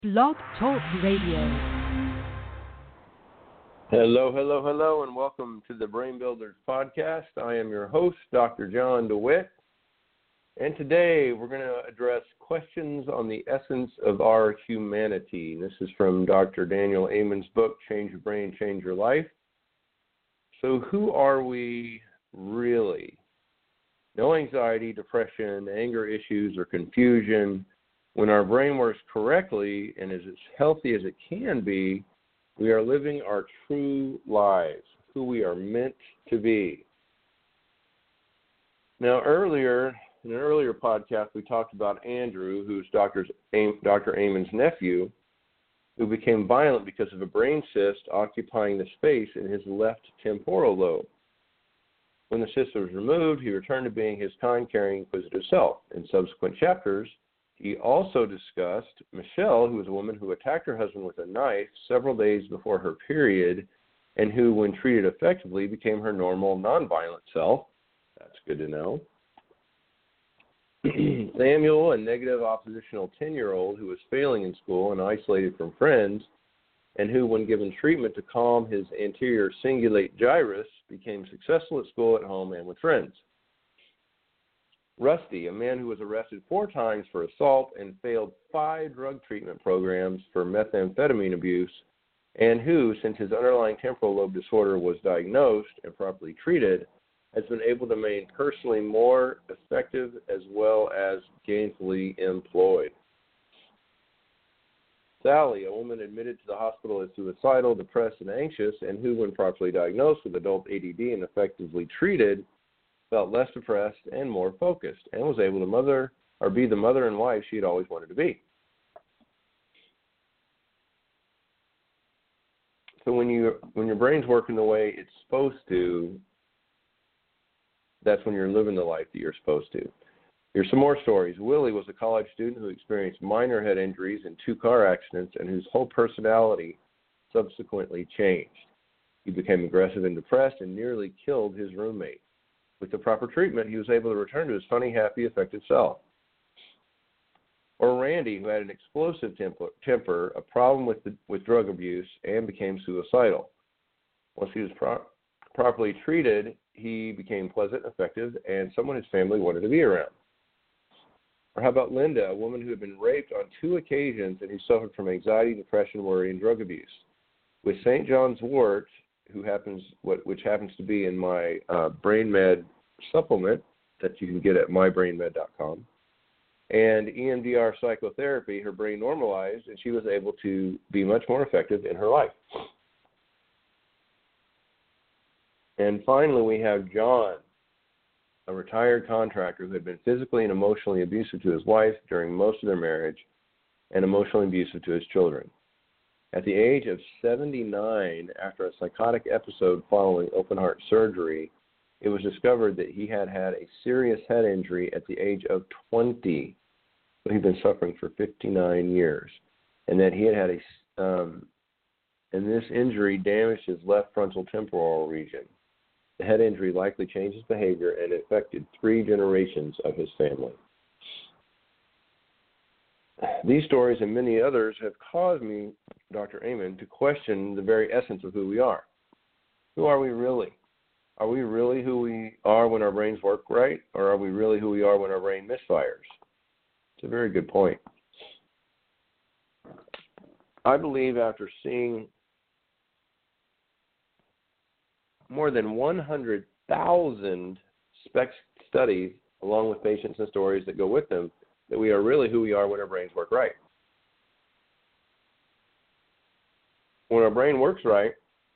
Blog Talk Radio. Hello, and welcome to the Brain Builders Podcast. I am your host, Dr. John DeWitt, and today we're going to address questions on the essence of our humanity. This is from Dr. Daniel Amen's book, Change Your Brain, Change Your Life. So who are we really? No anxiety, depression, anger issues, or confusion. When our brain works correctly and is as healthy as it can be, we are living our true lives, who we are meant to be. Now, in an earlier podcast, we talked about Andrew, who's Dr. Amen's nephew, who became violent because of a brain cyst occupying the space in his left temporal lobe. When the cyst was removed, he returned to being his kind, caring, inquisitive self. In subsequent chapters, he also discussed Michelle, who was a woman who attacked her husband with a knife several days before her period, and who, when treated effectively, became her normal, nonviolent self. That's good to know. Samuel, a negative, oppositional 10-year-old who was failing in school and isolated from friends, and who, when given treatment to calm his anterior cingulate gyrus, became successful at school, at home, and with friends. Rusty, a man who was arrested 4 times for assault and failed 5 drug treatment programs for methamphetamine abuse, and who, since his underlying temporal lobe disorder was diagnosed and properly treated, has been able to remain personally more effective as well as gainfully employed. Sally, a woman admitted to the hospital as suicidal, depressed, and anxious, and who, when properly diagnosed with adult ADD and effectively treated, felt less depressed and more focused, and was able to be the mother and wife she had always wanted to be. So when your brain's working the way it's supposed to, that's when you're living the life that you're supposed to. Here's some more stories. Willie was a college student who experienced minor head injuries in 2 car accidents and whose whole personality subsequently changed. He became aggressive and depressed and nearly killed his roommate. With the proper treatment, he was able to return to his funny, happy, effective self. Or Randy, who had an explosive temper, a problem with drug abuse, and became suicidal. Once he was properly treated, he became pleasant, effective, and someone his family wanted to be around. Or how about Linda, a woman who had been raped on 2 occasions and who suffered from anxiety, depression, worry, and drug abuse. With St. John's wort, which happens to be in my Brain Med supplement that you can get at mybrainmed.com, and EMDR psychotherapy, her brain normalized, and she was able to be much more effective in her life. And finally, we have John, a retired contractor who had been physically and emotionally abusive to his wife during most of their marriage and emotionally abusive to his children. At the age of 79, after a psychotic episode following open-heart surgery, it was discovered that he had had a serious head injury at the age of 20. So he'd been suffering for 59 years. And that he had and this injury damaged his left frontal temporal region. The head injury likely changed his behavior and affected 3 generations of his family. These stories and many others have caused me, Dr. Amen, to question the very essence of who we are. Who are we really? Are we really who we are when our brains work right, or are we really who we are when our brain misfires? It's a very good point. I believe after seeing more than 100,000 studies, along with patients and stories that go with them, that we are really who we are when our brains work right. When our brain works right,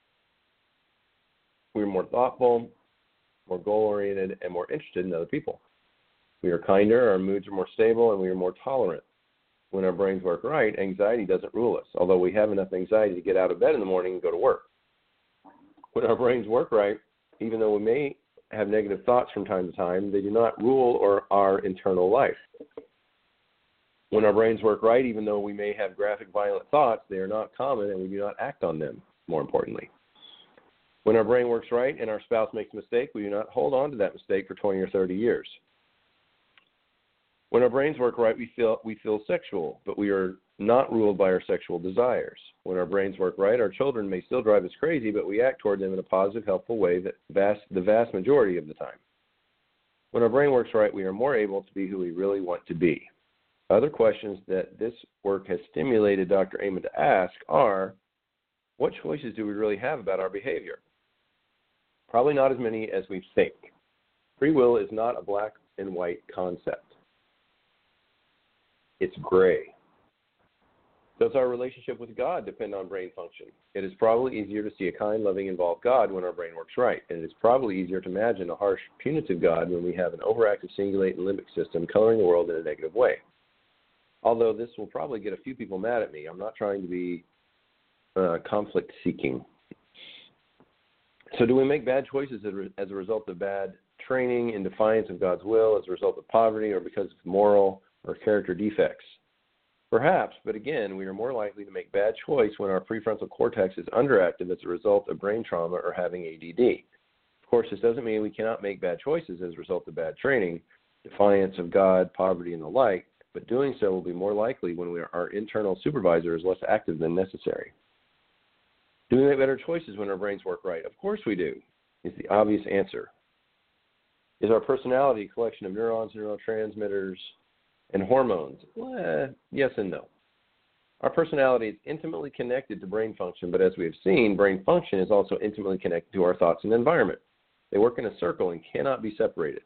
we're more thoughtful, more goal-oriented, and more interested in other people. We are kinder, our moods are more stable, and we are more tolerant. When our brains work right, anxiety doesn't rule us, although we have enough anxiety to get out of bed in the morning and go to work. When our brains work right, even though we may have negative thoughts from time to time, they do not rule our internal life. When our brains work right, even though we may have graphic, violent thoughts, they are not common and we do not act on them, more importantly. When our brain works right and our spouse makes a mistake, we do not hold on to that mistake for 20 or 30 years. When our brains work right, we feel sexual, but we are not ruled by our sexual desires. When our brains work right, our children may still drive us crazy, but we act toward them in a positive, helpful way the vast majority of the time. When our brain works right, we are more able to be who we really want to be. Other questions that this work has stimulated Dr. Amen to ask are, what choices do we really have about our behavior? Probably not as many as we think. Free will is not a black and white concept. It's gray. Does our relationship with God depend on brain function? It is probably easier to see a kind, loving, involved God when our brain works right, and it is probably easier to imagine a harsh, punitive God when we have an overactive cingulate and limbic system coloring the world in a negative way. Although this will probably get a few people mad at me, I'm not trying to be conflict-seeking. So do we make bad choices as a result of bad training in defiance of God's will, as a result of poverty, or because of moral or character defects? Perhaps, but again, we are more likely to make bad choice when our prefrontal cortex is underactive as a result of brain trauma or having ADD. Of course, this doesn't mean we cannot make bad choices as a result of bad training, defiance of God, poverty, and the like, but doing so will be more likely when our internal supervisor is less active than necessary. Do we make better choices when our brains work right? Of course we do, is the obvious answer. Is our personality a collection of neurons, neurotransmitters, and hormones? Well, yes and no. Our personality is intimately connected to brain function, but as we have seen, brain function is also intimately connected to our thoughts and environment. They work in a circle and cannot be separated.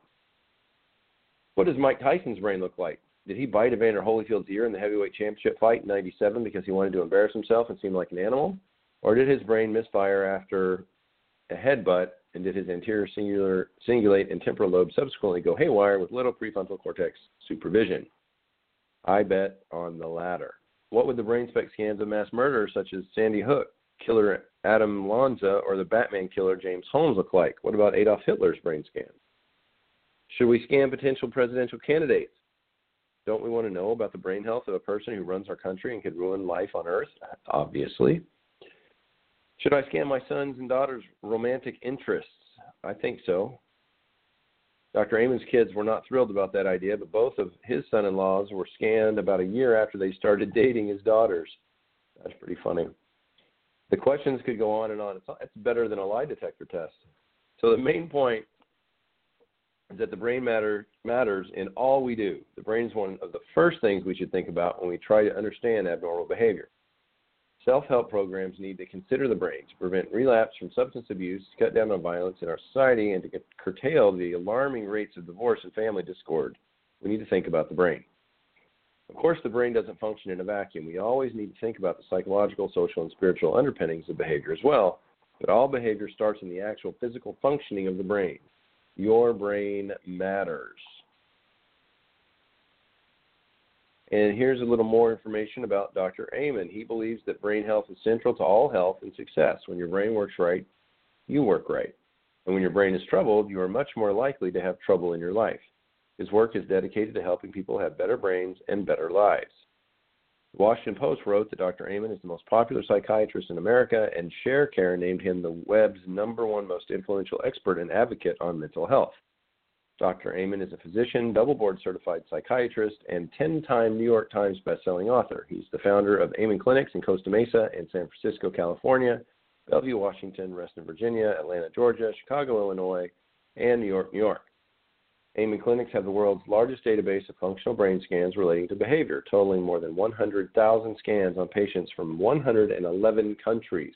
What does Mike Tyson's brain look like? Did he bite Evander Holyfield's ear in the heavyweight championship fight in '97 because he wanted to embarrass himself and seem like an animal? Or did his brain misfire after a headbutt, and did his anterior cingulate and temporal lobe subsequently go haywire with little prefrontal cortex supervision? I bet on the latter. What would the brain spec scans of mass murderers such as Sandy Hook, killer Adam Lanza, or the Batman killer James Holmes look like? What about Adolf Hitler's brain scans? Should we scan potential presidential candidates? Don't we want to know about the brain health of a person who runs our country and could ruin life on Earth? Obviously. Should I scan my sons and daughters' romantic interests? I think so. Dr. Amen's kids were not thrilled about that idea, but both of his son-in-laws were scanned about a year after they started dating his daughters. That's pretty funny. The questions could go on and on. It's better than a lie detector test. So the main point is that the brain matters in all we do. The brain is one of the first things we should think about when we try to understand abnormal behavior. Self-help programs need to consider the brain to prevent relapse from substance abuse, to cut down on violence in our society, and to curtail the alarming rates of divorce and family discord. We need to think about the brain. Of course, the brain doesn't function in a vacuum. We always need to think about the psychological, social, and spiritual underpinnings of behavior as well, but all behavior starts in the actual physical functioning of the brain. Your brain matters. And here's a little more information about Dr. Amen. He believes that brain health is central to all health and success. When your brain works right, you work right. And when your brain is troubled, you are much more likely to have trouble in your life. His work is dedicated to helping people have better brains and better lives. The Washington Post wrote that Dr. Amen is the most popular psychiatrist in America, and Sharecare named him the web's #1 most influential expert and advocate on mental health. Dr. Amen is a physician, double-board certified psychiatrist, and 10-time New York Times bestselling author. He's the founder of Amen Clinics in Costa Mesa and San Francisco, California, Bellevue, Washington, Reston, Virginia, Atlanta, Georgia, Chicago, Illinois, and New York, New York. Amen Clinics have the world's largest database of functional brain scans relating to behavior, totaling more than 100,000 scans on patients from 111 countries.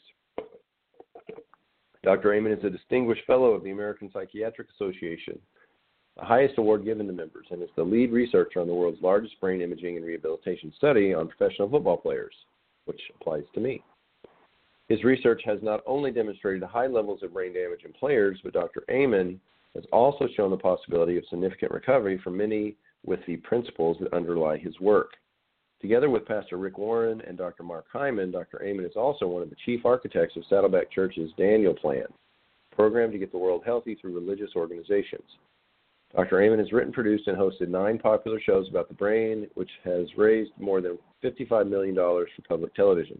Dr. Amen is a distinguished fellow of the American Psychiatric Association, the highest award given to members, and is the lead researcher on the world's largest brain imaging and rehabilitation study on professional football players, which applies to me. His research has not only demonstrated high levels of brain damage in players, but Dr. Amen has also shown the possibility of significant recovery for many with the principles that underlie his work. Together with Pastor Rick Warren and Dr. Mark Hyman, Dr. Amen is also one of the chief architects of Saddleback Church's Daniel Plan, a program to get the world healthy through religious organizations. Dr. Amen has written, produced, and hosted 9 popular shows about the brain, which has raised more than $55 million for public television.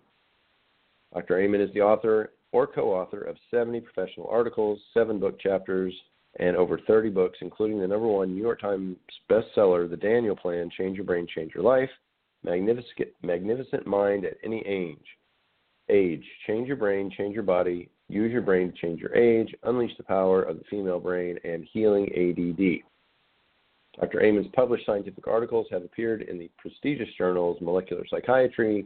Dr. Amen is the author or co-author of 70 professional articles, 7 book chapters, and over 30 books, including the #1 New York Times bestseller, The Daniel Plan, Change Your Brain, Change Your Life, Magnificent Mind at Any Age, Change Your Brain, Change Your Body, Use Your Brain to Change Your Age, Unleash the Power of the Female Brain, and Healing ADD. Dr. Amen's published scientific articles have appeared in the prestigious journals Molecular Psychiatry,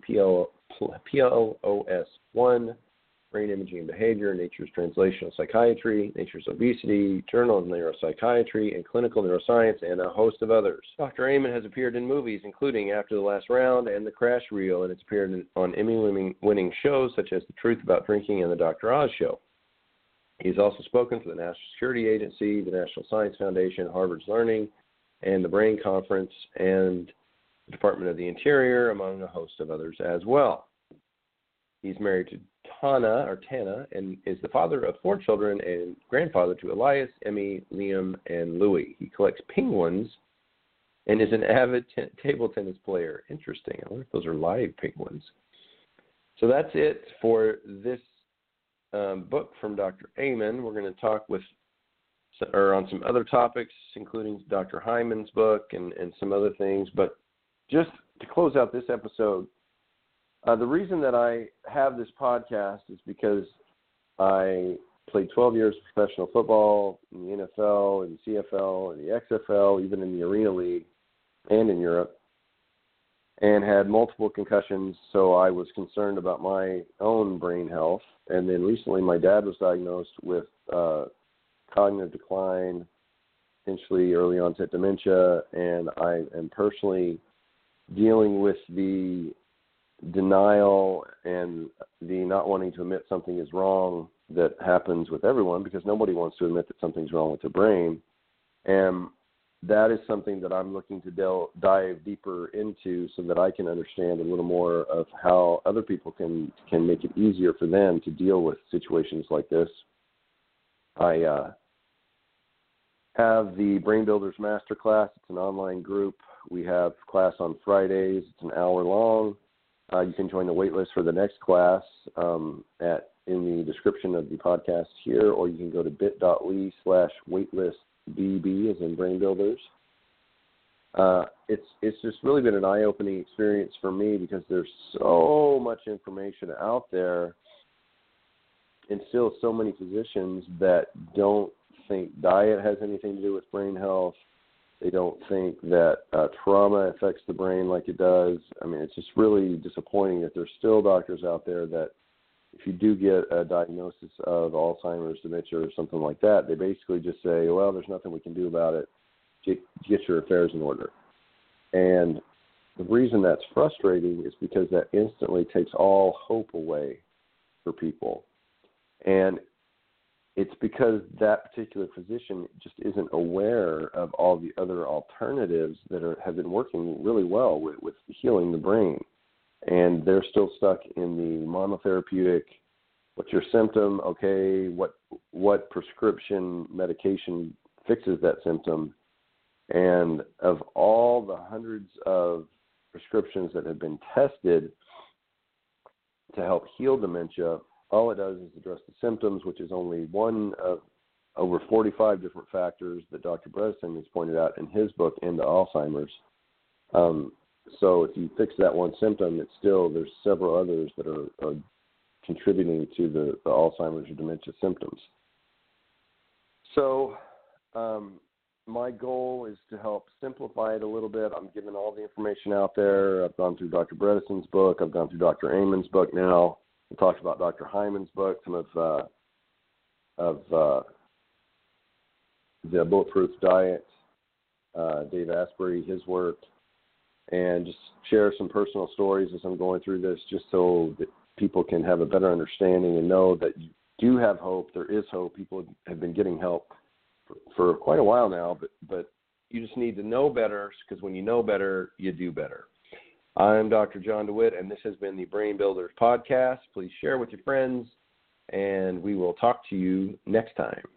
PLOS1, Brain Imaging and Behavior, Nature's Translational Psychiatry, Nature's Obesity, Journal of Neuropsychiatry, and Clinical Neuroscience, and a host of others. Dr. Amen has appeared in movies including After the Last Round and The Crash Reel, and it's appeared on Emmy-winning shows such as The Truth About Drinking and The Dr. Oz Show. He's also spoken for the National Security Agency, the National Science Foundation, Harvard's Learning, and the Brain Conference, and the Department of the Interior, among a host of others as well. He's married to Tana, and is the father of 4 children and grandfather to Elias, Emmy, Liam, and Louie. He collects penguins and is an avid table tennis player. Interesting. I wonder if those are live penguins. So that's it for this book from Dr. Amen. We're going to talk on some other topics, including Dr. Hyman's book and some other things. But just to close out this episode, the reason that I have this podcast is because I played 12 years of professional football in the NFL and the CFL and the XFL, even in the Arena League and in Europe, and had multiple concussions, so I was concerned about my own brain health. And then recently my dad was diagnosed with cognitive decline, potentially early onset dementia, and I am personally dealing with the denial and the not wanting to admit something is wrong that happens with everyone, because nobody wants to admit that something's wrong with their brain. And that is something that I'm looking to dive deeper into so that I can understand a little more of how other people can make it easier for them to deal with situations like this. I have the Brain Builders Masterclass. It's an online group. We have class on Fridays. It's an hour long. You can join the waitlist for the next class in the description of the podcast here, or you can go to bit.ly/waitlistbb, as in Brain Builders. It's just really been an eye-opening experience for me, because there's so much information out there, and still so many physicians that don't think diet has anything to do with brain health. They don't think that trauma affects the brain like it does. I mean, it's just really disappointing that there's still doctors out there that if you do get a diagnosis of Alzheimer's, dementia, or something like that, they basically just say, well, there's nothing we can do about it. Get your affairs in order. And the reason that's frustrating is because that instantly takes all hope away for people. And it's because that particular physician just isn't aware of all the other alternatives that have been working really well with healing the brain. And they're still stuck in the monotherapeutic, what's your symptom? Okay, what prescription medication fixes that symptom? And of all the hundreds of prescriptions that have been tested to help heal dementia, all it does is address the symptoms, which is only one of over 45 different factors that Dr. Bredesen has pointed out in his book, Into Alzheimer's. So if you fix that one symptom, there's several others that are contributing to the Alzheimer's or dementia symptoms. So my goal is to help simplify it a little bit. I'm giving all the information out there. I've gone through Dr. Bredesen's book. I've gone through Dr. Amen's book now. We talked about Dr. Hyman's book, some of the Bulletproof Diet, Dave Asprey, his work, and just share some personal stories as I'm going through this, just so that people can have a better understanding and know that you do have hope. There is hope. People have been getting help for quite a while now, but you just need to know better, because when you know better, you do better. I'm Dr. John DeWitt, and this has been the Brain Builders Podcast. Please share with your friends, and we will talk to you next time.